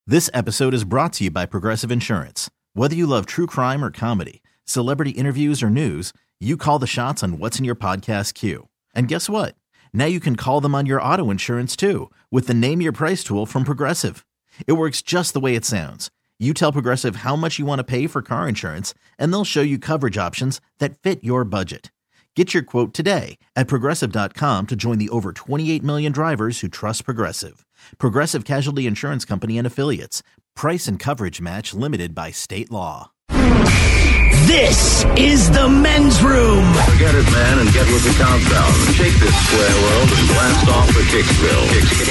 This episode is brought to you by Progressive Insurance. Whether you love true crime or comedy, celebrity interviews or news, you call the shots on what's in your podcast queue. And guess what? Now you can call them on your auto insurance too with the Name Your Price tool from Progressive. It works just the way it sounds. You tell Progressive how much you want to pay for car insurance, and they'll show you coverage options that fit your budget. Get your quote today at Progressive.com to join the over 28 million drivers who trust Progressive. Progressive Casualty Insurance Company and Affiliates. Price and coverage match limited by state law. This is the men's room. Forget it, man, and get with the countdown. Shake this square world and blast off the Kicksville.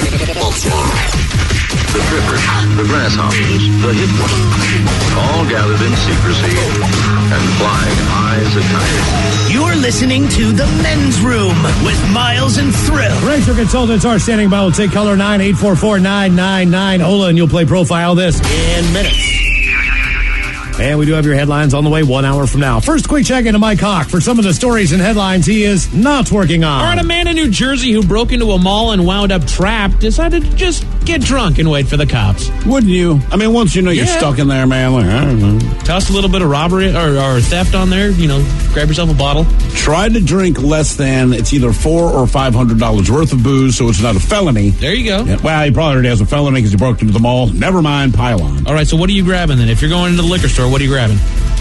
The trippers, the grasshoppers, the hip ones, all gathered in secrecy and flying high as a kite. You're listening to the men's room with Miles and Thrill. Racer consultants are standing by. We'll take caller 9-844-999. Ola, and you'll play Profile this in minutes. And we do have your headlines on the way 1 hour from now. First, quick check into Mike Hawk for some of the stories and headlines he is not working on. All right, a man in New Jersey who broke into a mall and wound up trapped decided to just get drunk and wait for the cops. Wouldn't you? I mean, once you know you're stuck in there, man, like, I don't know. Toss a little bit of robbery or theft on there, grab yourself a bottle. Tried to drink less than, it's either $400 or $500 worth of booze, so it's not a felony. There you go. Yeah, well, he probably already has a felony because he broke into the mall. Never mind, pile on. All right, so what are you grabbing then? If you're going into the liquor store, what are you grabbing?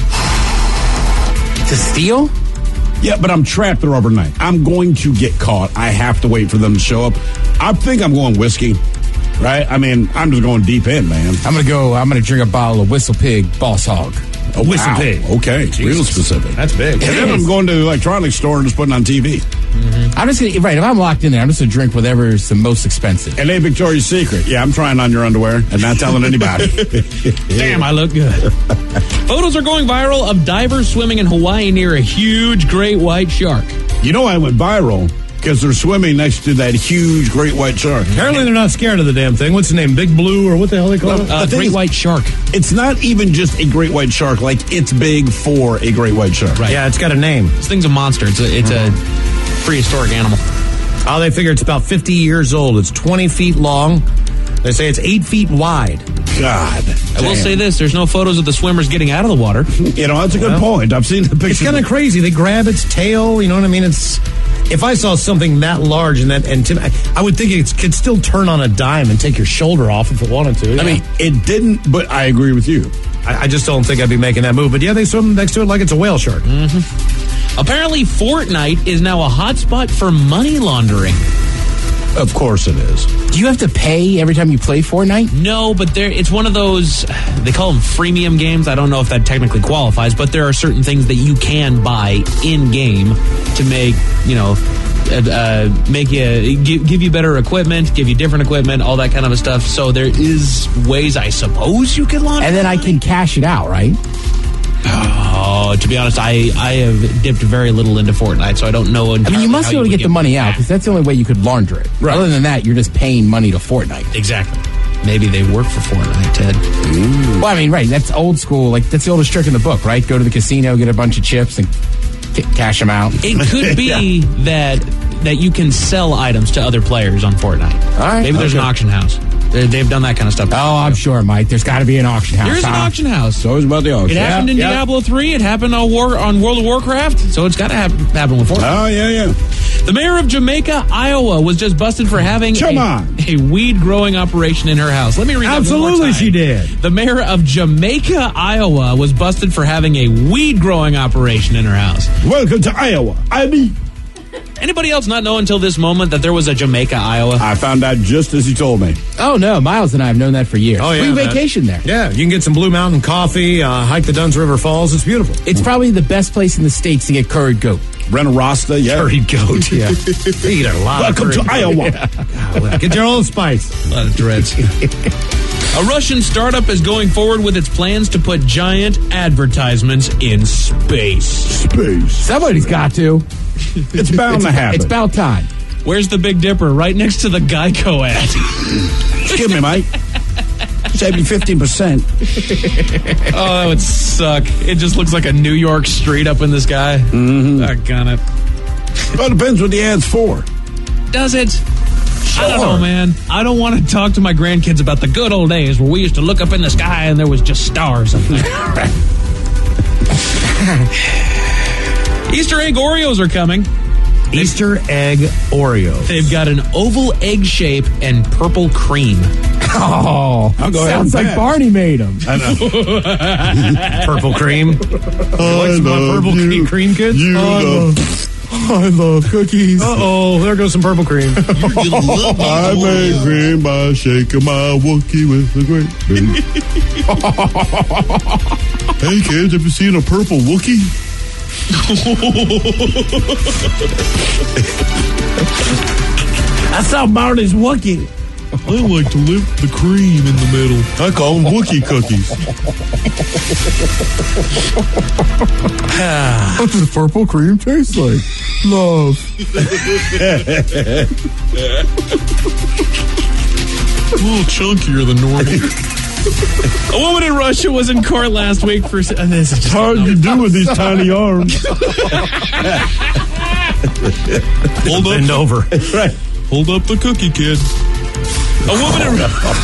To steal? Yeah, but I'm trapped there overnight. I'm going to get caught. I have to wait for them to show up. I think I'm going whiskey, right? I mean, I'm just going deep in, man. I'm gonna drink a bottle of Whistle Pig Boss Hog. Oh, Whistle Pig. Okay, real specific. That's big. And then I'm going to the electronics store and just putting on TV. Mm-hmm. I'm just gonna, if I'm locked in there, I'm just gonna drink whatever's the most expensive. And a Victoria's Secret. Yeah, I'm trying on your underwear and not telling anybody. Damn, I look good. Photos are going viral of divers swimming in Hawaii near a huge great white shark. You know I went viral because they're swimming next to that huge great white shark. Apparently they're not scared of the damn thing. What's the name? Big Blue or what the hell they call it? Great white shark. It's not even just a great white shark. Like, it's big for a great white shark. Right. Yeah, it's got a name. This thing's a monster. It's a prehistoric animal. Oh, they figure it's about 50 years old. It's 20 feet long. They say it's 8 feet wide. God. I will say this. There's no photos of the swimmers getting out of the water. That's a good point. I've seen the pictures. It's kind of crazy. They grab its tail. You know what I mean? If I saw something that large and I would think it could still turn on a dime and take your shoulder off if it wanted to. Yeah. I mean, it didn't, but I agree with you. I just don't think I'd be making that move. But yeah, they swim next to it like it's a whale shark. Mm-hmm. Apparently, Fortnite is now a hotspot for money laundering. Of course it is. Do you have to pay every time you play Fortnite? No, but it's one of those, they call them freemium games. I don't know if that technically qualifies, but there are certain things that you can buy in-game to make, give you better equipment, give you different equipment, all that kind of stuff. So there is ways, I suppose, you can launder. And then I can cash it out, right? Oh, to be honest, I have dipped very little into Fortnite, so I don't know. I mean, you must be able to get the money out, because that's the only way you could launder it. Right. Other than that, you're just paying money to Fortnite. Exactly. Maybe they work for Fortnite, Ted. Ooh. Well, I mean, right, that's old school. Like, that's the oldest trick in the book, right? Go to the casino, get a bunch of chips, and cash them out. It could be that you can sell items to other players on Fortnite. All right. Maybe there's an auction house. They've done that kind of stuff. Oh, I'm sure, Mike. There's got to be an auction house. There's an auction house. It's always about the auction. It happened in Diablo 3. It happened on World of Warcraft. So it's got to happen with Fortnite. Oh, yeah. The mayor of Jamaica, Iowa, was just busted for having a weed growing operation in her house. Let me read that Absolutely, one more time. she did. The mayor of Jamaica, Iowa, was busted for having a weed growing operation in her house. Welcome to Iowa. Anybody else not know until this moment that there was a Jamaica, Iowa? I found out just as he told me. Oh, no. Miles and I have known that for years. Oh, yeah. We vacation there. Yeah, you can get some Blue Mountain coffee, hike the Dunn's River Falls. It's beautiful. It's probably the best place in the States to get curried goat. Rent a Rasta, yeah. Curried goat, yeah. They eat a lot. Welcome to Iowa. Yeah. Get your own spice. A lot of dreads. A Russian startup is going forward with its plans to put giant advertisements in space. Somebody's got to. It's bound to happen. It's about time. Where's the Big Dipper? Right next to the Geico ad. Excuse me, mate. Save me 15%. Oh, that would suck. It just looks like a New York street up in the sky. Mm-hmm. Doggone it. Well, it depends what the ad's for. Does it? I don't know, man. I don't want to talk to my grandkids about the good old days where we used to look up in the sky and there was just stars up there. Easter egg Oreos are coming. Easter egg Oreos. They've got an oval egg shape and purple cream. Oh, sounds like Barney made them. I know. Purple cream. What's my purple cream, kids? I love cookies. Uh-oh, there goes some purple cream. I made cream by shaking my Wookie with a great big. Hey kids, have you seen a purple Wookie? I saw Barney's Wookie. I like to lift the cream in the middle. I call them Wookie cookies. What does purple cream taste like? Love. A little chunkier than normal. A woman in Russia was in court last week for... This is just Hard to do with these tiny arms. Bend over. Right. Hold up the cookie, kid. A woman in...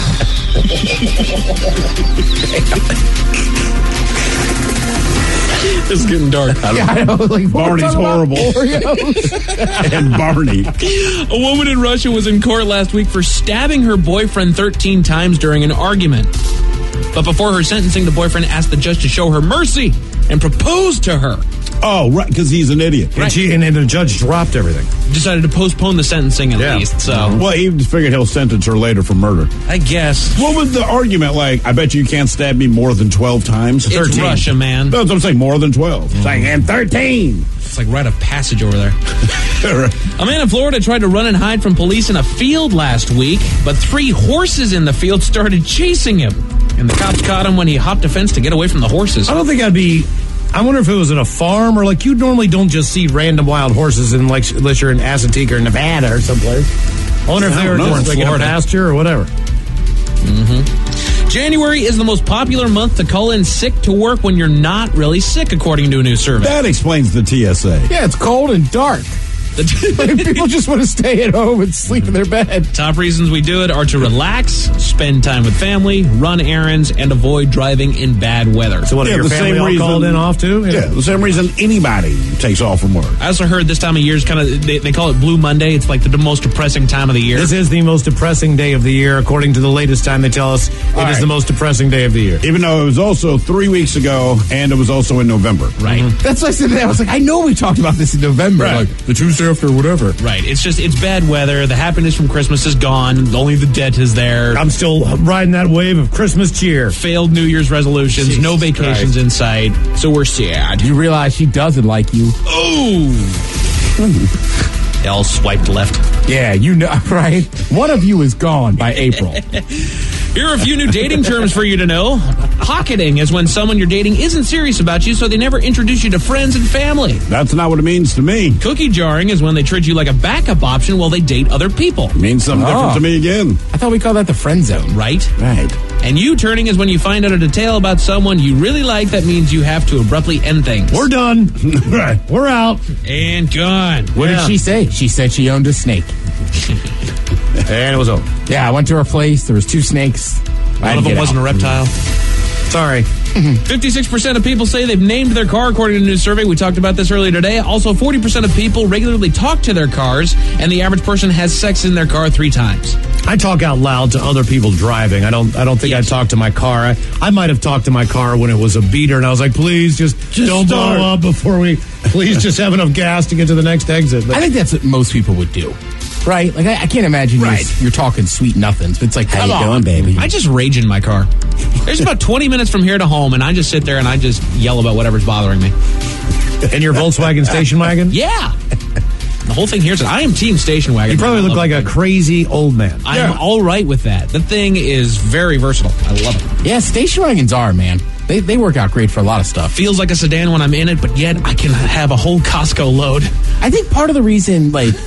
It's getting dark. Yeah, I know. Like, Barney's horrible. And Barney. A woman in Russia was in court last week for stabbing her boyfriend 13 times during an argument. But before her sentencing, the boyfriend asked the judge to show her mercy and proposed to her. Oh, right, because he's an idiot. Right. And the judge dropped everything. Decided to postpone the sentencing at least, so... Well, he figured he'll sentence her later for murder. I guess. What was the argument like? I bet you can't stab me more than 12 times. It's 13. Russia, man. That's what I'm saying, more than 12. It's like, and 13. It's like rite of passage over there. A man in Florida tried to run and hide from police in a field last week, but 3 horses in the field started chasing him. And the cops caught him when he hopped a fence to get away from the horses. I don't think I'd be... I wonder if it was at a farm or like you normally don't just see random wild horses in like unless you're in Assateague or Nevada or someplace. I wonder if they were just like in a pasture or whatever. Mm-hmm. January is the most popular month to call in sick to work when you're not really sick, according to a new survey. That explains the TSA. Yeah, it's cold and dark. People just want to stay at home and sleep in their bed. Top reasons we do it are to relax, spend time with family, run errands, and avoid driving in bad weather. So what, if your family all called in off too? Yeah, the same reason anybody takes off from work. I also heard this time of year is kind of, they call it Blue Monday. It's like the most depressing time of the year. This is the most depressing day of the year, according to the latest time they tell us. It is the most depressing day of the year. Even though it was also 3 weeks ago, and it was also in November. Right. Mm-hmm. That's why I said that. I was like, I know we talked about this in November. Right. Like, the Tuesday after whatever. Right. It's bad weather. The happiness from Christmas is gone. Only the debt is there. I'm still riding that wave of Christmas cheer. Failed New Year's resolutions. Jesus no vacations Christ. in sight. So we're sad. You realize she doesn't like you. Oh. They all swiped left. Yeah, you know, right? One of you is gone by April. Here are a few new dating terms for you to know. Pocketing is when someone you're dating isn't serious about you, so they never introduce you to friends and family. That's not what it means to me. Cookie jarring is when they treat you like a backup option while they date other people. It means something different to me again. I thought we called that the friend zone. Right? Right. And U-turning is when you find out a detail about someone you really like that means you have to abruptly end things. We're done. Right. We're out. And gone. What did she say? She said she owned a snake. And it was over. Yeah, I went to her place. There was 2 snakes. One of them wasn't a reptile. Sorry. 56% of people say they've named their car, according to a new survey. We talked about this earlier today. Also, 40% of people regularly talk to their cars, and the average person has sex in their car 3 times. I talk out loud to other people driving. I don't think I talk to my car. I might have talked to my car when it was a beater, and I was like, please just don't start. blow up before we. Please just have enough gas to get to the next exit. But I think that's what most people would do. Right? Like, I can't imagine you're talking sweet nothings. But it's like, how you doing, baby? I just rage in my car. There's about 20 minutes from here to home, and I just sit there and I just yell about whatever's bothering me. in your Volkswagen station wagon? Yeah. The whole thing here is I am team station wagon. You probably look like a crazy old man. I'm all right with that. The thing is very versatile. I love it. Yeah, station wagons are, man. They work out great for a lot of stuff. Feels like a sedan when I'm in it, but yet I can have a whole Costco load. I think part of the reason, like,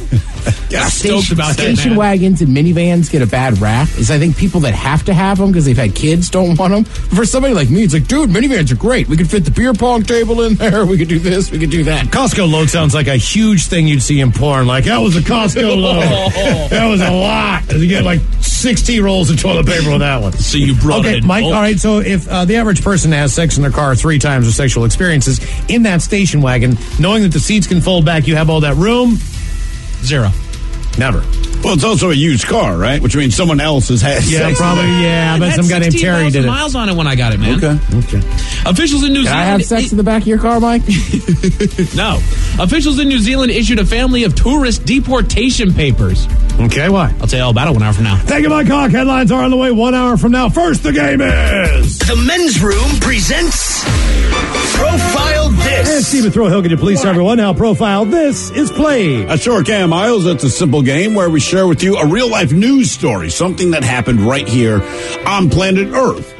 Stoked about that, Station man. wagons and minivans get a bad rap. Is I think people that have to have them because they've had kids don't want them. For somebody like me, it's like, dude, minivans are great. We could fit the beer pong table in there. We could do this. We could do that. Costco load sounds like a huge thing you'd see in porn. Like, that was a Costco load. That was a lot. You get like 60 rolls of toilet paper with that one. So you brought it Okay, in. Mike, all right, so if the average person has sex in their car 3 times with sexual experiences, in that station wagon, knowing that the seats can fold back, you have all that room? 0. Never. Well, it's also a used car, right? Which means someone else has had Yeah, sex. probably, yeah. I bet Had some guy named Terry 16,000 did it. miles on it when I got it, man. Okay. Officials in New Can I Zealand. have sex in the back of your car, Mike? No. Officials in New Zealand issued a family of tourist deportation papers. Okay, why? I'll tell you all about it 1 hour from now. Thank you, Mike Hawk. Headlines are on the way 1 hour from now. First, the game is... The Men's Room presents Profile And This. Stephen Throwhill, can you please tell everyone how Profile This is played? I sure can, Miles. It's a simple game where we share with you a real-life news story, something that happened right here on planet Earth.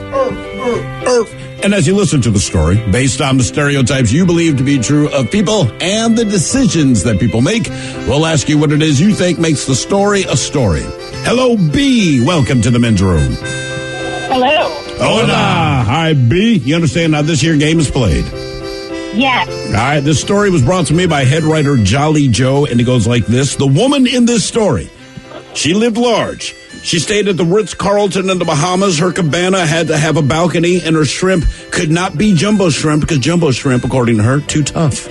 Earth. And as you listen to the story, based on the stereotypes you believe to be true of people and the decisions that people make, we'll ask you what it is you think makes the story a story. Hello, B. Welcome to the Men's Room. Hello. Hola. Hi, B. You understand how this here game is played? Yes. All right, this story was brought to me by head writer Jolly Joe, and it goes like this. The woman in this story, she lived large. She stayed at the Ritz-Carlton in the Bahamas. Her cabana had to have a balcony, and her shrimp could not be jumbo shrimp because jumbo shrimp, according to her, too tough.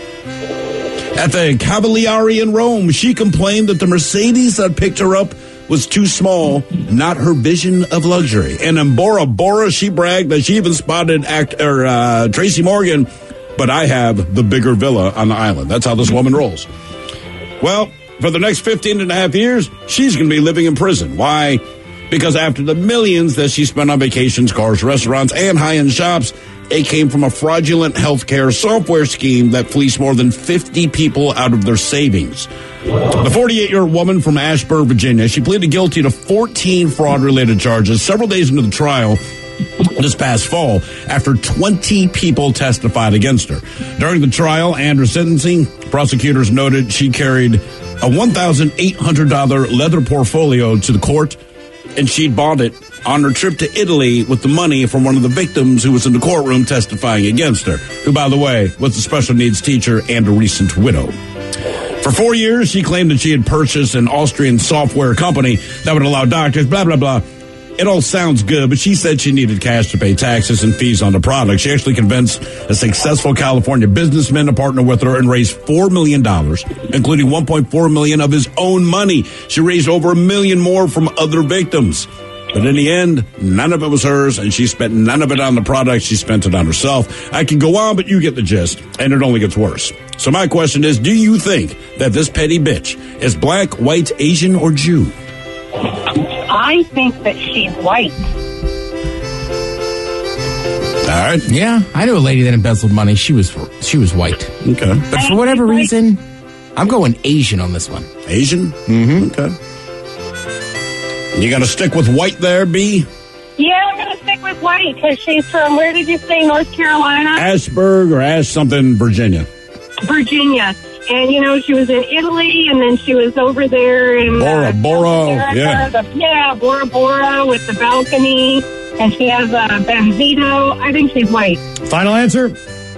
At the Cavalieri in Rome, she complained that the Mercedes that picked her up was too small, not her vision of luxury. And in Bora Bora, she bragged that she even spotted actor Tracy Morgan, but I have the bigger villa on the island. That's how this woman rolls. Well, for the next 15 and a half years, she's going to be living in prison. Why? Because after the millions that she spent on vacations, cars, restaurants, and high-end shops, it came from a fraudulent healthcare software scheme that fleeced more than 50 people out of their savings. The 48-year-old woman from Ashburn, Virginia, she pleaded guilty to 14 fraud-related charges several days into the trial this past fall after 20 people testified against her. During the trial and her sentencing, prosecutors noted she carried a $1,800 leather portfolio to the court, and she'd bought it on her trip to Italy with the money from one of the victims who was in the courtroom testifying against her, who, by the way, was a special needs teacher and a recent widow. For 4 years, she claimed that she had purchased an Austrian software company that would allow doctors, blah, blah, blah. It all sounds good, but she said she needed cash to pay taxes and fees on the product. She actually convinced a successful California businessman to partner with her and raise $4 million, including $1.4 million of his own money. She raised over $1 million more from other victims. But in the end, none of it was hers, and she spent none of it on the product. She spent it on herself. I can go on, but you get the gist, and it only gets worse. So my question is, do you think that this petty bitch is black, white, Asian, or Jew? I think that she's white. All right. Yeah, I knew a lady that embezzled money. She was white. Okay. But for whatever reason, I'm going Asian on this one. Asian? Mm-hmm. Okay. You got to stick with white there, B? Yeah, I'm going to stick with white because she's from, where did you say, North Carolina? Ashburg or Ash something, Virginia? Virginia. And, you know, she was in Italy, and then she was over there in... Bora Bora, America, yeah. Bora Bora with the balcony, and she has a Benzito. I think she's white. Final answer?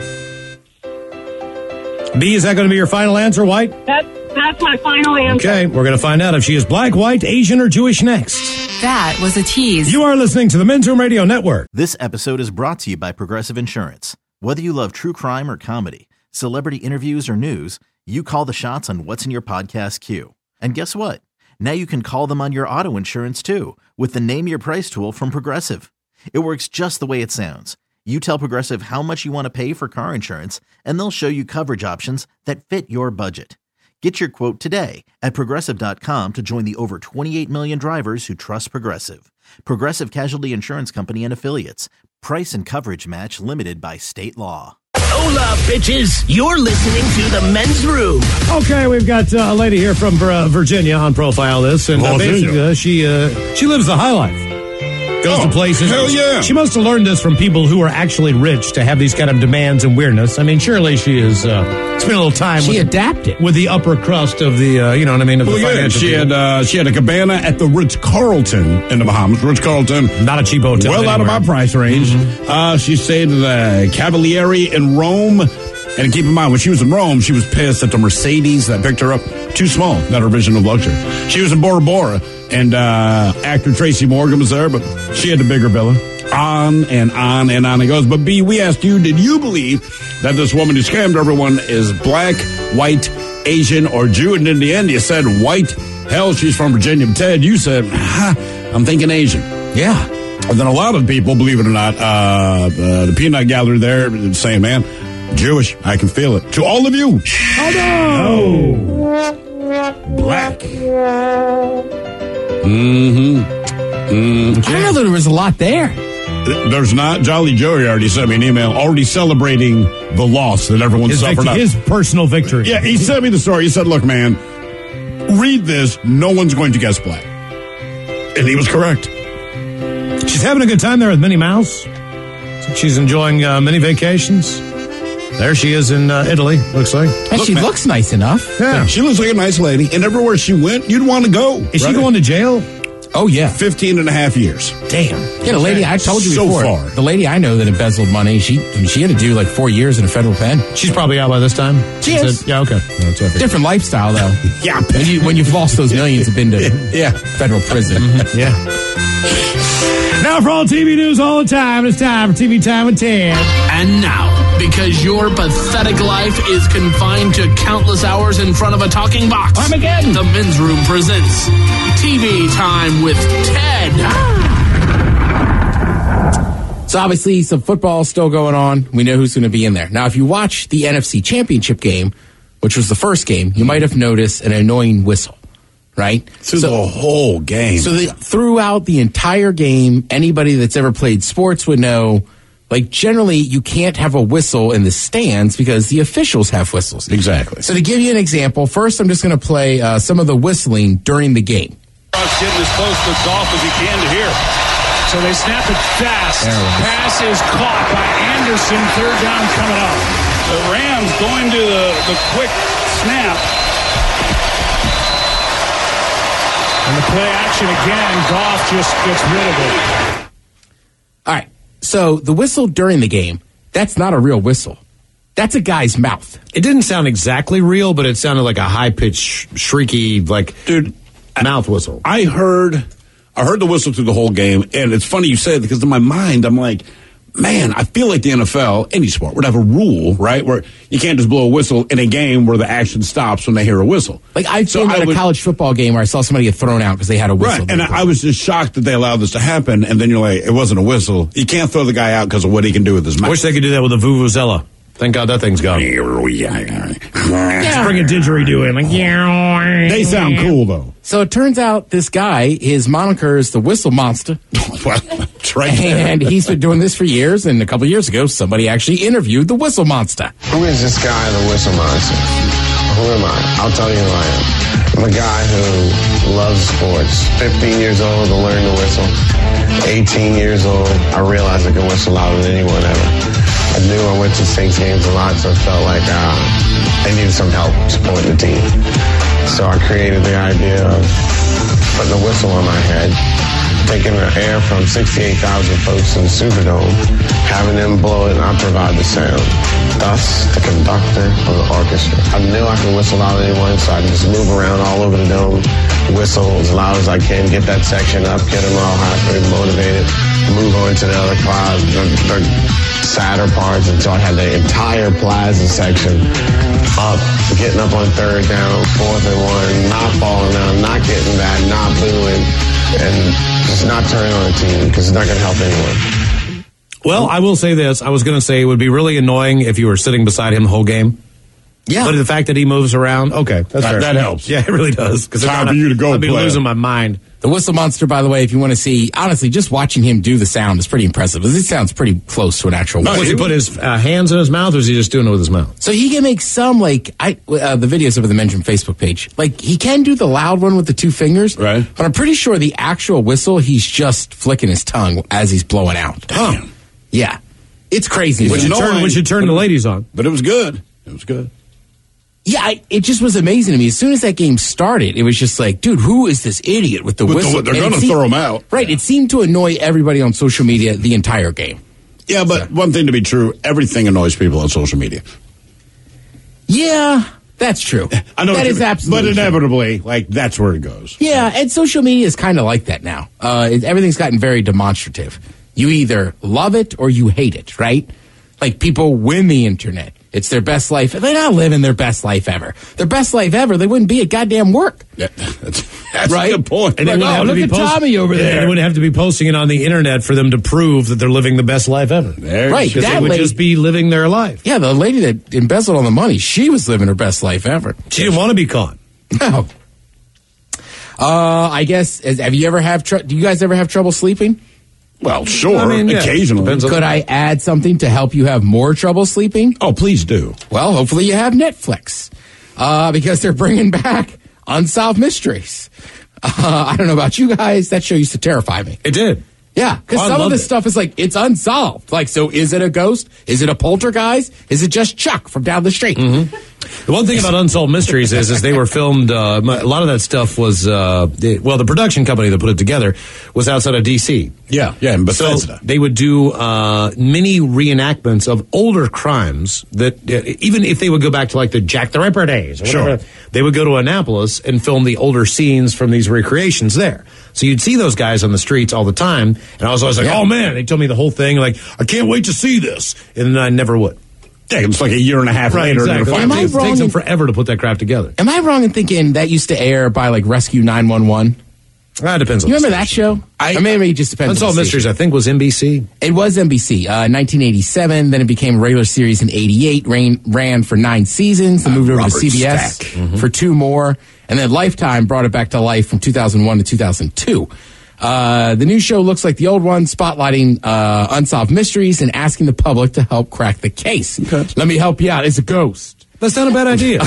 B, is that going to be your final answer, white? That's my final answer. Okay, we're going to find out if she is black, white, Asian, or Jewish next. That was a tease. You are listening to the Men's Room Radio Network. This episode is brought to you by Progressive Insurance. Whether you love true crime or comedy, celebrity interviews or news, you call the shots on what's in your podcast queue. And guess what? Now you can call them on your auto insurance too with the Name Your Price tool from Progressive. It works just the way it sounds. You tell Progressive how much you want to pay for car insurance, and they'll show you coverage options that fit your budget. Get your quote today at Progressive.com to join the over 28 million drivers who trust Progressive. Progressive Casualty Insurance Company and Affiliates. Price and coverage match limited by state law. Hola, bitches. You're listening to The Men's Room. Okay, we've got a lady here from Virginia on Profile This, and basically she lives the high life. Goes to places. Hell yeah. She must have learned this from people who are actually rich to have these kind of demands and weirdness. I mean, surely she has spent a little time. She adapted with the upper crust of the, you know what I mean? Of the financial she had a cabana at the Ritz-Carlton in the Bahamas. Ritz-Carlton, not a cheap hotel. Well, out of my price range. She stayed at the Cavalieri in Rome. And keep in mind, when she was in Rome, she was pissed that the Mercedes that picked her up too small. Not her vision of luxury. She was in Bora Bora, and actor Tracy Morgan was there, but she had the bigger villa. On and on and on it goes. But B, we asked you, did you believe that this woman who scammed everyone is black, white, Asian, or Jew? And in the end, you said white. Hell, she's from Virginia. Ted, you said, I'm thinking Asian. Yeah. And then a lot of people, believe it or not, the peanut gallery there saying, man, Jewish, I can feel it. To all of you. Oh, no. Black. I don't know that there was a lot there. There's not. Jolly Joey already sent me an email already celebrating the loss that everyone suffered. His personal victory. Yeah, he sent me the story. He said, look, man, read this. No one's going to guess black. And he was correct. She's having a good time there with Minnie Mouse. She's enjoying many vacations. There she is in Italy, looks like. And she looks nice enough. Yeah. She looks like a nice lady. And everywhere she went, you'd want to go. Is she going to jail? Oh, yeah. 15 and a half years. Damn. Yeah, the lady, I told you before. So far. The lady I know that embezzled money, she had to do like 4 years in a federal pen. She's probably out by this time? She is. Yeah, okay. That's okay. Different lifestyle, though. Yeah. When you've lost those millions, have been to federal prison. Yeah. Now for all TV news all the time, it's time for TV Time with Ted. And now, because your pathetic life is confined to countless hours in front of a talking box, Armageddon, the Men's Room presents TV Time with Ted. So obviously, some football still going on. We know who's going to be in there. Now, if you watch the NFC Championship game, which was the first game, you might have noticed an annoying whistle. Right? Through the whole game. So throughout the entire game, anybody that's ever played sports would know, like, generally, you can't have a whistle in the stands because the officials have whistles. Exactly. So to give you an example, first I'm just going to play some of the whistling during the game. Getting as close to Goff as he can to here. So they snap it fast. Pass is caught by Anderson. Third down coming up. The Rams going to the quick snap. And the play action again, Goff just gets rid of it. All right, so the whistle during the game, that's not a real whistle. That's a guy's mouth. It didn't sound exactly real, but it sounded like a high-pitched, shrieky, like, mouth whistle. I heard the whistle through the whole game, and it's funny you say it because in my mind, I'm like, man, I feel like the NFL, any sport, would have a rule, right, where you can't just blow a whistle in a game where the action stops when they hear a whistle. Like, I've been at a college football game where I saw somebody get thrown out because they had a whistle. Right, and I was just shocked that they allowed this to happen, and then you're like, it wasn't a whistle. You can't throw the guy out because of what he can do with his mouth. I wish they could do that with a Vuvuzela. Thank God that thing's gone. Just bring a didgeridoo in. Like, they sound cool, though. So it turns out this guy, his moniker is the Whistle Monster. Well, that's right. And he's been doing this for years, and a couple years ago, somebody actually interviewed the Whistle Monster. Who is this guy, the Whistle Monster? Who am I? I'll tell you who I am. I'm a guy who loves sports. 15 years old to learn to whistle. 18 years old, I realized I could whistle louder than anyone ever. I knew I went to Saints games a lot, so I felt like I needed some help supporting the team. So I created the idea of putting a whistle on my head, taking the air from 68,000 folks in the Superdome, having them blow it, and I provide the sound. Thus, the conductor of the orchestra. I knew I could whistle louder than anyone, so I just move around all over the dome, whistle as loud as I can, get that section up, get them all happy, motivated, move on to the other part, the sadder parts, until I had the entire plaza section up, getting up on third down, 4th and 1, not falling down, not getting back, not booing, and just not turning on the team because it's not going to help anyone. Well, I will say this. I was going to say it would be really annoying if you were sitting beside him the whole game. Yeah. But the fact that he moves around, okay, that's fair. That helps. Yeah, it really does. Because time for you to go I'd be play. losing my mind. The Whistle Monster, by the way, if you want to see, honestly, just watching him do the sound is pretty impressive. It sounds pretty close to an actual whistle. Does he put his hands in his mouth, or is he just doing it with his mouth? So he can make some, the videos over the Men's Room Facebook page. He can do the loud one with the 2 fingers. Right. But I'm pretty sure the actual whistle, he's just flicking his tongue as he's blowing out. Damn. Yeah. It's crazy. We should turn the ladies on. But it was good. It was good. Yeah, it just was amazing to me. As soon as that game started, it was just like, dude, who is this idiot with the whistle? They're going to throw him out. Right. It seemed to annoy everybody on social media the entire game. Yeah, but one thing to be true, everything annoys people on social media. Yeah, that's true. I know that is absolutely But inevitably, that's where it goes. Yeah, and social media is kind of like that now. Everything's gotten very demonstrative. You either love it or you hate it, right? People win the internet. It's their best life. They're not living their best life ever. Their best life ever, they wouldn't be at goddamn work. Yeah, that's right? a good point. And look at Tommy over there. They wouldn't have to be posting it on the internet for them to prove that they're living the best life ever. Right. Because they would just be living their life. Yeah, the lady that embezzled all the money, she was living her best life ever. She didn't want to be caught. No. I guess, do you guys ever have trouble sleeping? Well, sure, occasionally. Could I add something to help you have more trouble sleeping? Oh, please do. Well, hopefully you have Netflix, because they're bringing back Unsolved Mysteries. I don't know about you guys. That show used to terrify me. It did. Yeah, because some of this stuff is it's unsolved. So is it a ghost? Is it a poltergeist? Is it just Chuck from down the street? Mm-hmm. The one thing about Unsolved Mysteries is they were filmed, a lot of that stuff was, the production company that put it together was outside of D.C. Yeah, in Bethesda. So they would do mini reenactments of older crimes that, even if they would go back to the Jack the Ripper days, or whatever, they would go to Annapolis and film the older scenes from these recreations there. So you'd see those guys on the streets all the time, and I was always oh man, they told me the whole thing, I can't wait to see this, and then I never would. Yeah, it's a year and a half later. Exactly. It takes them forever to put that crap together. Am I wrong in thinking that used to air by Rescue 911? That depends on you remember that show? Maybe it just depends. Unsolved Mysteries, I think, was NBC. It was NBC. 1987. Then it became a regular series in 88. Ran for 9 seasons. Then moved over to CBS for 2 more. And then Lifetime brought it back to life from 2001 to 2002. The new show looks like the old one, spotlighting unsolved mysteries and asking the public to help crack the case. Okay. Let me help you out. It's a ghost. That's not a bad idea.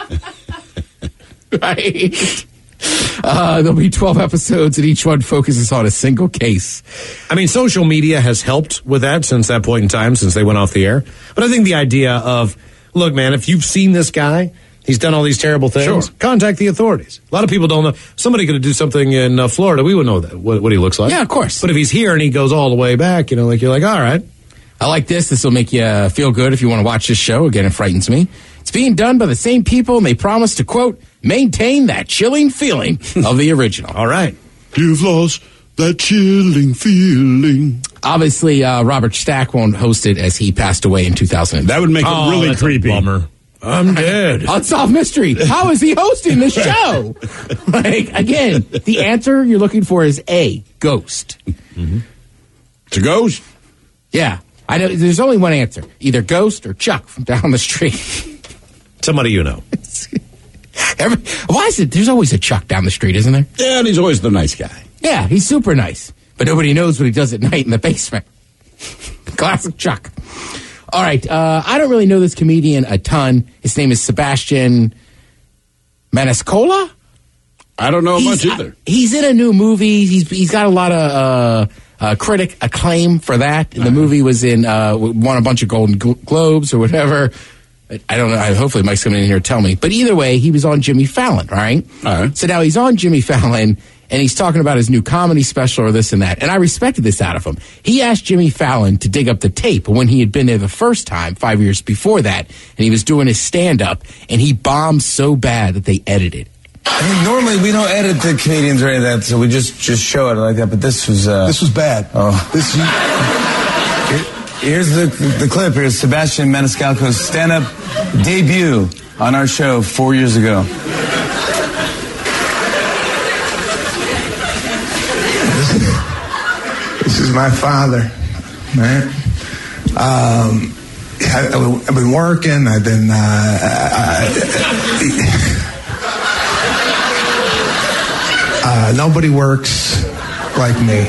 Right? There'll be 12 episodes, and each one focuses on a single case. I mean, social media has helped with that since that point in time, since they went off the air. But I think the idea of, look, man, if you've seen this guy, he's done all these terrible things, contact the authorities. A lot of people don't know. Somebody could do something in Florida. We would know that, what he looks like. Yeah, of course. But if he's here and he goes all the way back, you're like, all right. I like this. This will make you feel good if you want to watch this show. Again, it frightens me. It's being done by the same people, and they promise to, quote, maintain that chilling feeling of the original. All right. You've lost that chilling feeling. Obviously, Robert Stack won't host it as he passed away in 2000. That would make it really creepy. Bummer. I'm dead. Unsolved Mystery. How is he hosting this show? Again, the answer you're looking for is A, ghost. Mm-hmm. It's a ghost? Yeah. I know there's only one answer. Either ghost or Chuck from down the street. Somebody you know. Why is it there's always a Chuck down the street, isn't there? Yeah, and he's always the nice guy. Yeah, he's super nice. But nobody knows what he does at night in the basement. Classic Chuck. All right, I don't really know this comedian a ton. His name is Sebastian Maniscalco. I don't know much either. He's in a new movie. He's got a lot of critic acclaim for that. The movie was won a bunch of Golden Globes or whatever. I don't know. Hopefully Mike's coming in here to tell me. But either way, he was on Jimmy Fallon, all right? So now he's on Jimmy Fallon, and he's talking about his new comedy special or this and that. And I respected this out of him. He asked Jimmy Fallon to dig up the tape when he had been there the first time, 5 years before that, and he was doing his stand-up, and he bombed so bad that they edited. I mean, normally we don't edit the comedians or any of that, so we just show it like that. But this was bad. Oh, here's the clip. Here's Sebastian Maniscalco's stand-up debut on our show 4 years ago. This is my father, right? I've been working. I've been. Nobody works like me.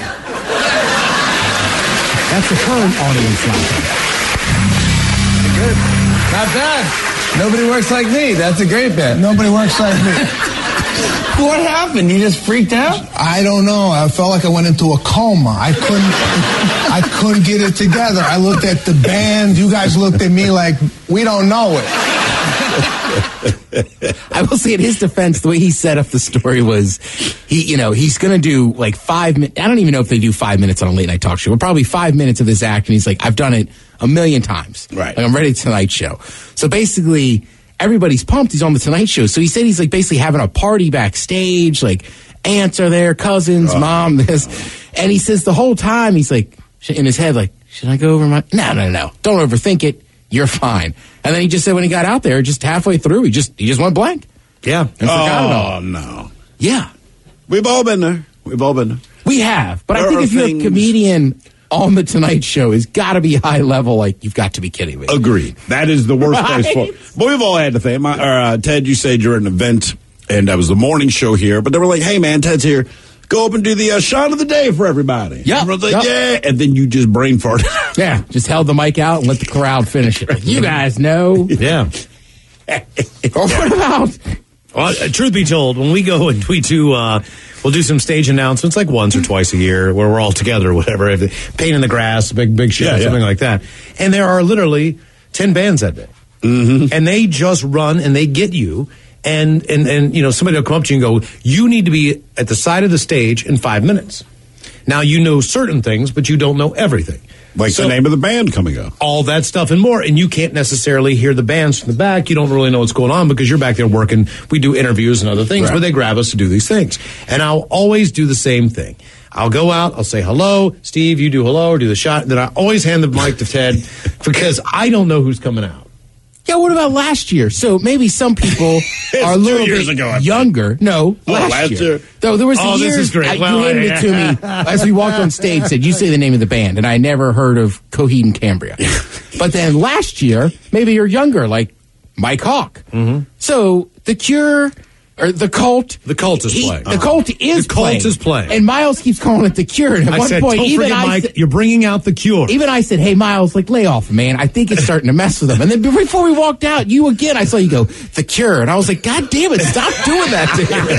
That's the current audience line. Good. Not bad. Nobody works like me. That's a great bit. Nobody works like me. What happened? You just freaked out? I don't know. I felt like I went into a coma. I couldn't get it together. I looked at the band. You guys looked at me like, we don't know it. I will say in his defense, the way he set up the story was he's going to do like 5 minutes. I don't even know if they do 5 minutes on a late night talk show, but probably 5 minutes of this act. And he's like, I've done it a million times. Right. Like, I'm ready for Tonight Show. So basically, everybody's pumped. He's on the Tonight Show. So he said he's like basically having a party backstage, like aunts are there, cousins, mom, this. And he says the whole time, he's like in his head, like, should I go over my, no. Don't overthink it. You're fine. And then he just said when he got out there, just halfway through, he just went blank. Yeah. And forgot it all. Oh, no. Yeah. We've all been there. We have. But I There think are if you're things- a comedian on the Tonight Show, it's got to be high level. Like, you've got to be kidding me. Agreed. That is the worst Right? place for it. But we've all had to think. Ted, you said you're at an event, and that was the morning show here, but they were like, hey, man, Ted's here. Go up and do the shot of the day for everybody. Yeah. Everyone's like, yeah. And then you just brain farted. Yeah. Just held the mic out and let the crowd finish it. Like, you guys know. Yeah. Or what about... Well, truth be told, when we go and we do, we'll do some stage announcements like once or twice a year where we're all together or whatever. Paint in the Grass, big show, something like that. And there are literally 10 bands that day. Mm-hmm. And they just run and they get you. And somebody will come up to you and go, you need to be at the side of the stage in 5 minutes. Now, you know certain things, but you don't know everything. Like the name of the band coming up. All that stuff and more. And you can't necessarily hear the bands from the back. You don't really know what's going on because you're back there working. We do interviews and other things where they grab us to do these things. And I'll always do the same thing. I'll go out, I'll say hello, Steve, you do hello, or do the shot. Then I always hand the mic to Ted because I don't know who's coming out. Yeah, what about last year? So maybe some people are a little bit younger. No, last year. Though there was a year, this is great. you handed it to me as we walked on stage, said, you say the name of the band, and I never heard of Coheed and Cambria. But then last year, maybe you're younger, like Mike Hawk. Mm-hmm. So The Cure... Or The Cult. The Cult is playing. The Cult is playing. And Miles keeps calling it The Cure. And at one said, point, don't even forget, I Mike, said, you're bringing out The Cure. Even I said, hey, Miles, like, lay off, man. I think it's starting to mess with him. And then before we walked out, I saw you go, The Cure. And I was like, God damn it, stop doing that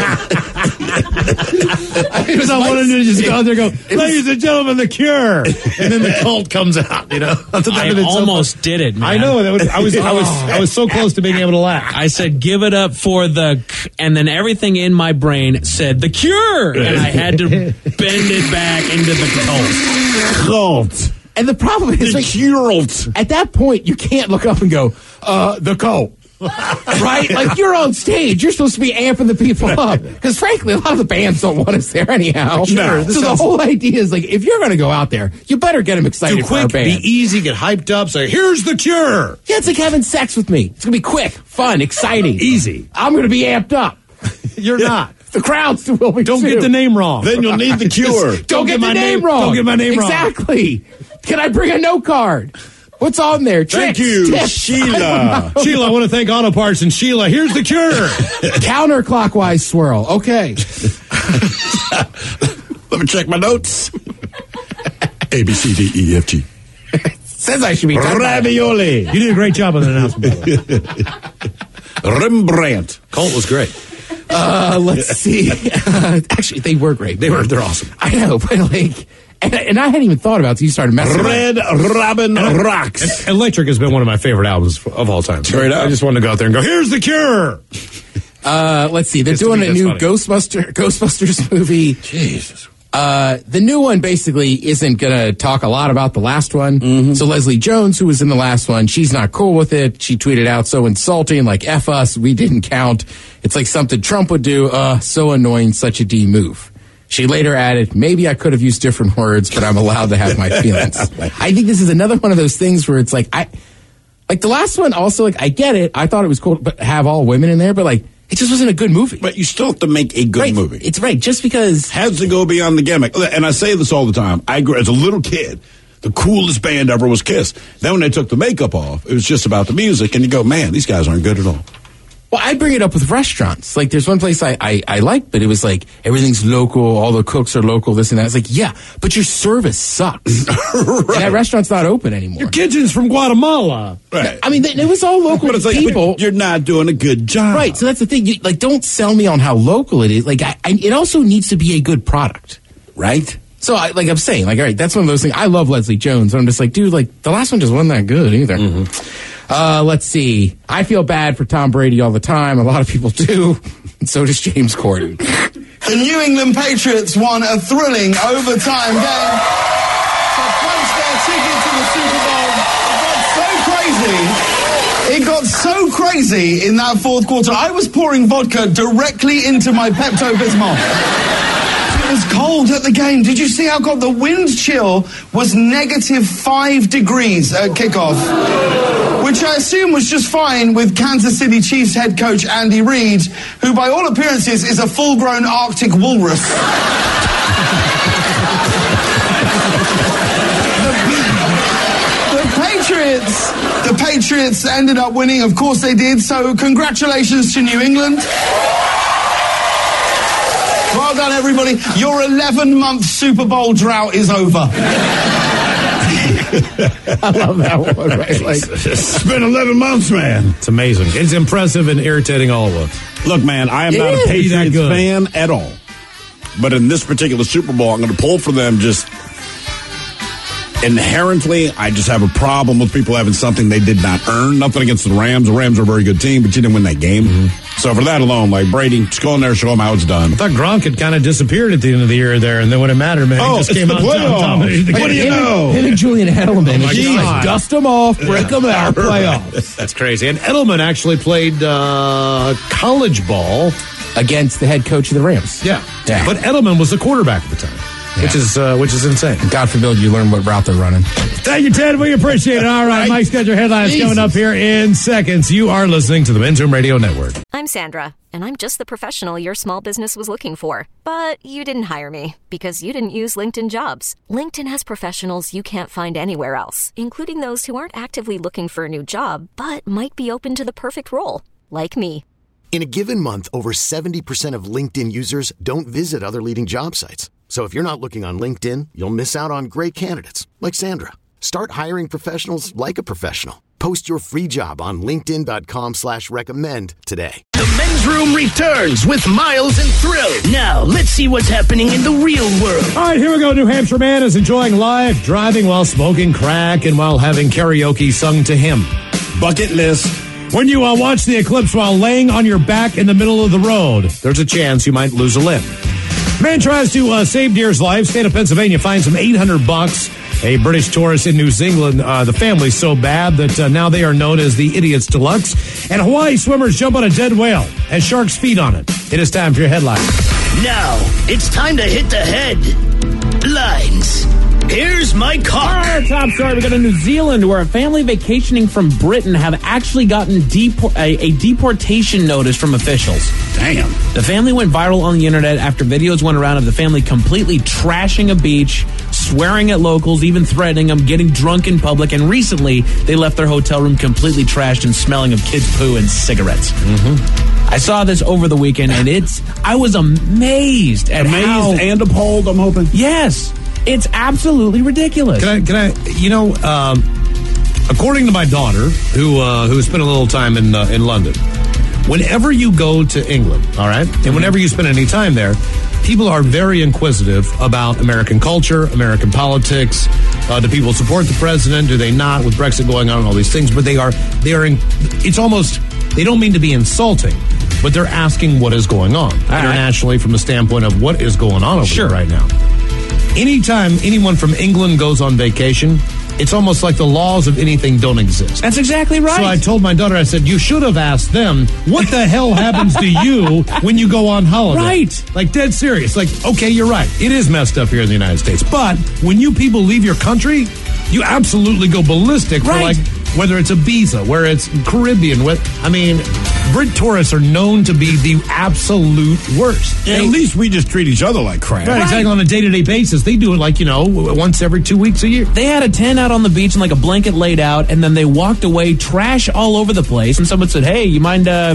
to him. Because I wanted to just go out there and go, ladies and gentlemen, The Cure. And then The Cult comes out, you know. I almost did it, man. I know. I was so close to being able to laugh. I said, give it up for and then everything in my brain said The Cure, and I had to bend it back into the Cult. And the problem is, at that point, you can't look up and go, The Cult. Right? Like, you're on stage. You're supposed to be amping the people up. Because, frankly, a lot of the bands don't want us there anyhow. Sure, so the whole idea is, like, if you're going to go out there, you better get them excited for our band. Be easy, get hyped up, say, here's The Cure. Yeah, it's like having sex with me. It's going to be quick, fun, exciting. Easy. I'm going to be amped up. You're not. The crowds will be Don't too. get the name wrong. Then you'll need The Cure. Don't get my name wrong. Don't get my name wrong. Exactly. Can I bring a note card? What's on there? Thank Tricks, you, tips. Sheila. Sheila, I want to thank Auto Parts and Sheila. Here's The Cure. Counterclockwise swirl. Okay. Let me check my notes. A, B, C, D, E, F, G. Says I should be talking about it. Ravioli. You did a great job on that announcement. Rembrandt. Cult was great. Let's see. Actually, they were great. They're awesome. I know, but like, and I hadn't even thought about it. So you started messing. Red Robin Rocks. Electric has been one of my favorite albums of all time. Straight up. I just wanted to go out there and go, here's The Cure. Let's see. They're doing a new Ghostbusters movie. Jesus. The new one basically isn't going to talk a lot about the last one. Mm-hmm. So Leslie Jones, who was in the last one, she's not cool with it. She tweeted out so insulting, like, F us, we didn't count. It's like something Trump would do. So annoying, such a D move. She later added, maybe I could have used different words, but I'm allowed to have my feelings. I think this is another one of those things where it's like, the last one also, like, I get it. I thought it was cool to have all women in there, but like, it just wasn't a good movie. But you still have to make a good movie. It's right. Just because. Has to go beyond the gimmick. And I say this all the time. I grew as a little kid. The coolest band ever was Kiss. Then when they took the makeup off, it was just about the music. And you go, man, these guys aren't good at all. Well, I bring it up with restaurants. Like, there's one place I like, but it was like, everything's local, all the cooks are local, this and that. It's like, yeah, but your service sucks. Right. And that restaurant's not open anymore. Your kitchen's from Guatemala. Right. I mean, it was all local but it's people. Like, you're not doing a good job. Right, so that's the thing. Don't sell me on how local it is. Like, it also needs to be a good product. Right? So, I'm saying, all right, that's one of those things. I love Leslie Jones, but I'm just like, dude, the last one just wasn't that good either. Mm-hmm. Let's see. I feel bad for Tom Brady all the time. A lot of people do. And so does James Corden. The New England Patriots won a thrilling overtime game to punch their ticket to the Super Bowl. It got so crazy in that fourth quarter. I was pouring vodka directly into my Pepto-Bismol. It was cold at the game. Did you see how cold? The wind chill was -5 degrees at kickoff, which I assume was just fine with Kansas City Chiefs head coach Andy Reid, who by all appearances is a full-grown Arctic walrus. The Patriots ended up winning. Of course they did. So congratulations to New England. Well done, everybody. Your 11-month Super Bowl drought is over. I love that one. Right? It's been 11 months, man. It's amazing. It's impressive and irritating all of us. Look, man, I am not a Patriots fan at all. But in this particular Super Bowl, I'm going to pull for them just inherently. I just have a problem with people having something they did not earn. Nothing against the Rams. The Rams are a very good team, but you didn't win that game. Mm-hmm. So for that alone, Brady, just go in there, show them how it's done. I thought Gronk had kind of disappeared at the end of the year there, and then when it mattered, man, he just came out and dominated the game. What do you know? Him and Julian Edelman. Dust them off, break them out, playoffs. That's crazy. And Edelman actually played college ball against the head coach of the Rams. Yeah. But Edelman was the quarterback at the time. Yeah. Which is insane. God forbid you learn what route they're running. Thank you, Ted. We appreciate it. All right, Mike's got your headlines coming up here in seconds. You are listening to the Men's Room Radio Network. I'm Sandra, and I'm just the professional your small business was looking for. But you didn't hire me because you didn't use LinkedIn Jobs. LinkedIn has professionals you can't find anywhere else, including those who aren't actively looking for a new job, but might be open to the perfect role, like me. In a given month, over 70% of LinkedIn users don't visit other leading job sites. So if you're not looking on LinkedIn, you'll miss out on great candidates like Sandra. Start hiring professionals like a professional. Post your free job on linkedin.com/recommend today. The Men's Room returns with Miles and Thrill. Now, let's see what's happening in the real world. All right, here we go. New Hampshire man is enjoying life, driving while smoking crack and while having karaoke sung to him. Bucket list. When you watch the eclipse while laying on your back in the middle of the road, there's a chance you might lose a limb. Man tries to save deer's life. State of Pennsylvania finds him $800. A British tourist in New Zealand. The family's so bad that now they are known as the Idiots Deluxe. And Hawaii swimmers jump on a dead whale as sharks feed on it. It is time for your headlines. Now, it's time to hit the headlines. Here's my cock. Our top story, we go to New Zealand, where a family vacationing from Britain have actually gotten a deportation notice from officials. Damn. The family went viral on the internet after videos went around of the family completely trashing a beach, swearing at locals, even threatening them, getting drunk in public, and recently they left their hotel room completely trashed and smelling of kids' poo and cigarettes. Mm-hmm. I saw this over the weekend, and I was amazed at how... Amazed and appalled, I'm hoping. Yes. It's absolutely ridiculous. Can I? According to my daughter, who spent a little time in London, whenever you go to England, all right, and whenever you spend any time there, people are very inquisitive about American culture, American politics. Do people support the president? Do they not? With Brexit going on and all these things, but they are. It's almost. They don't mean to be insulting, but they're asking what is going on internationally from the standpoint of what is going on over there right now. Anytime anyone from England goes on vacation, it's almost like the laws of anything don't exist. That's exactly right. So I told my daughter, I said, you should have asked them, what the hell happens to you when you go on holiday? Right. Like, dead serious. Like, okay, you're right. It is messed up here in the United States. But when you people leave your country, you absolutely go ballistic for, like, whether it's Ibiza, where it's Caribbean. Brit tourists are known to be the absolute worst. At least we just treat each other like crap. Right, exactly. On a day-to-day basis. They do it once every 2 weeks a year. They had a tent out on the beach and like a blanket laid out, and then they walked away, trash all over the place, and someone said, hey, you mind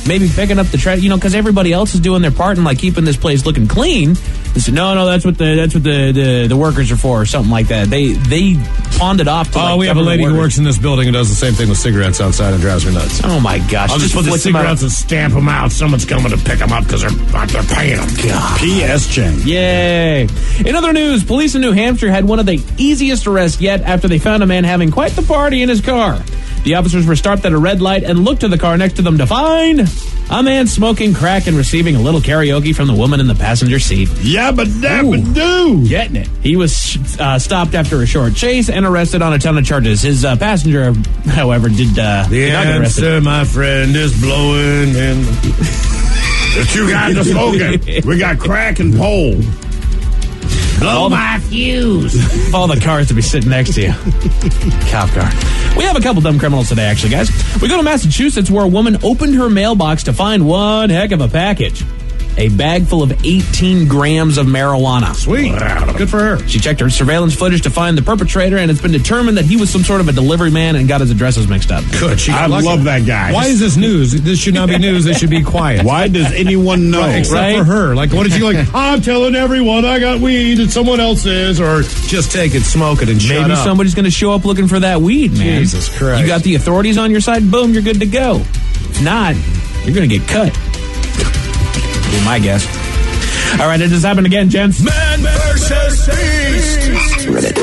maybe picking up the trash, because everybody else is doing their part and like keeping this place looking clean. They said, no, that's what the workers are for, or something like that. They pawned it off to we have a lady who works in this building and does the same thing with cigarettes outside and drives me nuts. Oh my gosh. I'll just put the cigarettes and stamp them out. Someone's coming to pick them up because they're paying them. God. P.S. Chang. Yay. In other news, police in New Hampshire had one of the easiest arrests yet after they found a man having quite the party in his car. The officers were stopped at a red light and looked to the car next to them to find a man smoking crack and receiving a little karaoke from the woman in the passenger seat. Yabba dabba doo. Getting it. He was stopped after a short chase and arrested on a ton of charges. His passenger, however, did not get arrested. Answer, my friend, is blowing and the two guys are smoking. We got crack and pole. Blow my fuse. All the cars to be sitting next to you. Cop car. We have a couple dumb criminals today, actually, guys. We go to Massachusetts, where a woman opened her mailbox to find one heck of a package. A bag full of 18 grams of marijuana. Sweet. Wow. Good for her. She checked her surveillance footage to find the perpetrator, and it's been determined that he was some sort of a delivery man and got his addresses mixed up. Good. I love that guy. Why is this news? This should not be news. This should be quiet. Why does anyone know? Right, except for her. Like, what did you like? I'm telling everyone I got weed and someone else is, or just take it, smoke it, and shut up. Maybe somebody's going to show up looking for that weed, man. Jesus Christ. You got the authorities on your side, boom, you're good to go. If not, you're going to get cut. Be my guess. All right, it just happened again, gents. Man versus beast. Ribbit.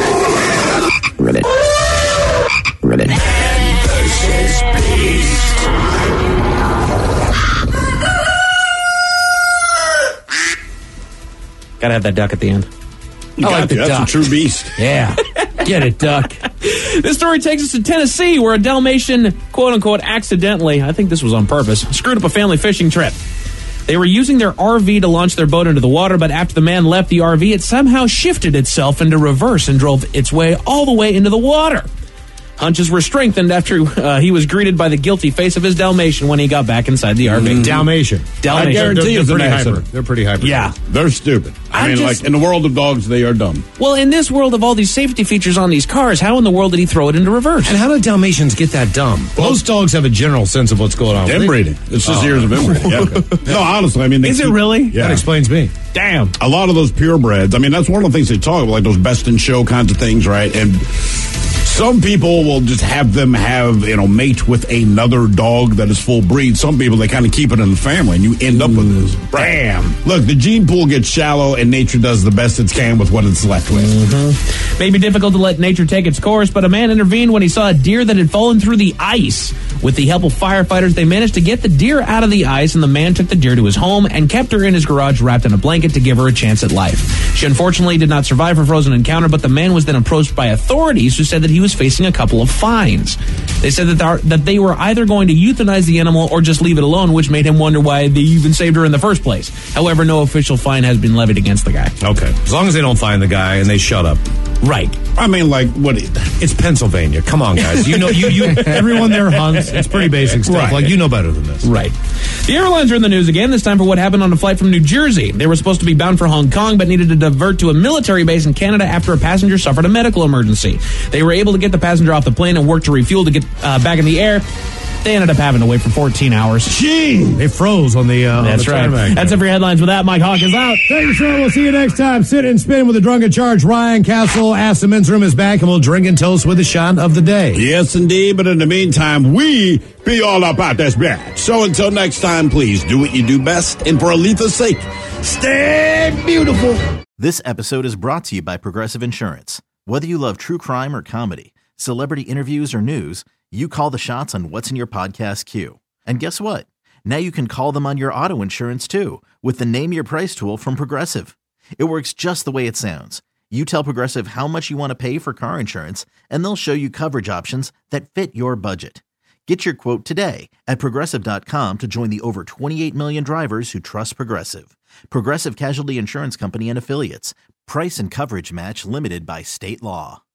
Man versus beast. Gotta have that duck at the end. I like the duck. That's a true beast. Yeah. Get it, duck. This story takes us to Tennessee, where a Dalmatian, quote-unquote, accidentally, I think this was on purpose, screwed up a family fishing trip. They were using their RV to launch their boat into the water, but after the man left the RV, it somehow shifted itself into reverse and drove its way all the way into the water. Hunches were strengthened after he was greeted by the guilty face of his Dalmatian when he got back inside the RV. Dalmatian. I guarantee they're pretty hyper. hyper. They're pretty hyper. Yeah. They're stupid. I mean, like, in the world of dogs, they are dumb. Well, in this world of all these safety features on these cars, how in the world did he throw it into reverse? And how did Dalmatians get that dumb? Most dogs have a general sense of what's going on. Inbreeding. It's just years of inbreeding. Yeah. No, honestly, I mean... Is it really? Yeah. That explains me. Damn. A lot of those purebreds, I mean, that's one of the things they talk about, like those best in show kinds of things, right? And some people will just have them mate with another dog that is full breed. Some people, they kind of keep it in the family, and you end up with this. Bam! Look, the gene pool gets shallow, and nature does the best it can with what it's left with. Mm-hmm. May be difficult to let nature take its course, but a man intervened when he saw a deer that had fallen through the ice. With the help of firefighters, they managed to get the deer out of the ice, and the man took the deer to his home and kept her in his garage wrapped in a blanket to give her a chance at life. She unfortunately did not survive her frozen encounter, but the man was then approached by authorities who said that he was facing a couple of fines. They said that they were either going to euthanize the animal or just leave it alone, which made him wonder why they even saved her in the first place. However, no official fine has been levied against the guy. Okay. As long as they don't find the guy and they shut up. Right. I mean, like, what? It's Pennsylvania. Come on, guys. You know, everyone there hunts. It's pretty basic stuff. Right. Like, you know better than this. Right. The airlines are in the news again, this time for what happened on a flight from New Jersey. They were supposed to be bound for Hong Kong, but needed to divert to a military base in Canada after a passenger suffered a medical emergency. They were able to get the passenger off the plane and work to refuel to get back in the air. They ended up having to wait for 14 hours. Gee! They froze on the That's the right. tarmac. That's it for your headlines. With that, Mike Hawk is out. Thanks, sir. We'll see you next time. Sit and spin with a drunken charge. Ryan Castle, Ask the Men's Room is back, and we'll drink and toast with a shot of the day. Yes, indeed. But in the meantime, we be all about this bad. So until next time, please do what you do best. And for Aletha's sake, stay beautiful. This episode is brought to you by Progressive Insurance. Whether you love true crime or comedy, celebrity interviews or news, you call the shots on what's in your podcast queue. And guess what? Now you can call them on your auto insurance too with the Name Your Price tool from Progressive. It works just the way it sounds. You tell Progressive how much you want to pay for car insurance, and they'll show you coverage options that fit your budget. Get your quote today at Progressive.com to join the over 28 million drivers who trust Progressive. Progressive Casualty Insurance Company and Affiliates. Price and coverage match limited by state law.